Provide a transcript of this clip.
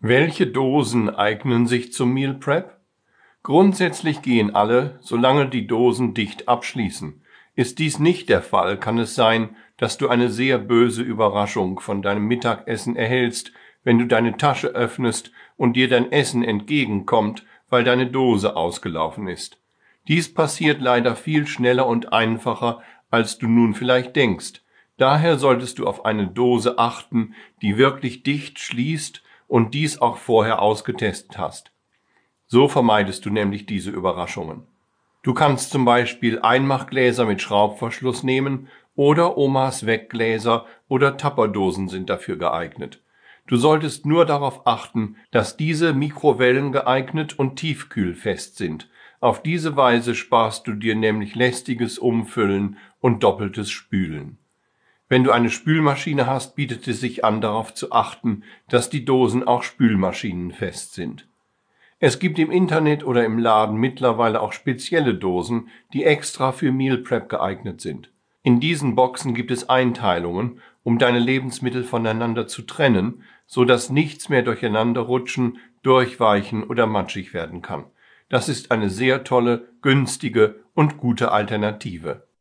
Welche Dosen eignen sich zum Meal Prep? Grundsätzlich gehen alle, solange die Dosen dicht abschließen. Ist dies nicht der Fall, kann es sein, dass du eine sehr böse Überraschung von deinem Mittagessen erhältst, wenn du deine Tasche öffnest und dir dein Essen entgegenkommt, weil deine Dose ausgelaufen ist. Dies passiert leider viel schneller und einfacher, als du nun vielleicht denkst. Daher solltest du auf eine Dose achten, die wirklich dicht schließt und dies auch vorher ausgetestet hast. So vermeidest du nämlich diese Überraschungen. Du kannst zum Beispiel Einmachgläser mit Schraubverschluss nehmen oder Omas Weggläser oder Tupperdosen sind dafür geeignet. Du solltest nur darauf achten, dass diese mikrowellengeeignet und tiefkühlfest sind. Auf diese Weise sparst du dir nämlich lästiges Umfüllen und doppeltes Spülen. Wenn du eine Spülmaschine hast, bietet es sich an, darauf zu achten, dass die Dosen auch spülmaschinenfest sind. Es gibt im Internet oder im Laden mittlerweile auch spezielle Dosen, die extra für Meal Prep geeignet sind. In diesen Boxen gibt es Einteilungen, um deine Lebensmittel voneinander zu trennen, so dass nichts mehr durcheinander rutschen, durchweichen oder matschig werden kann. Das ist eine sehr tolle, günstige und gute Alternative.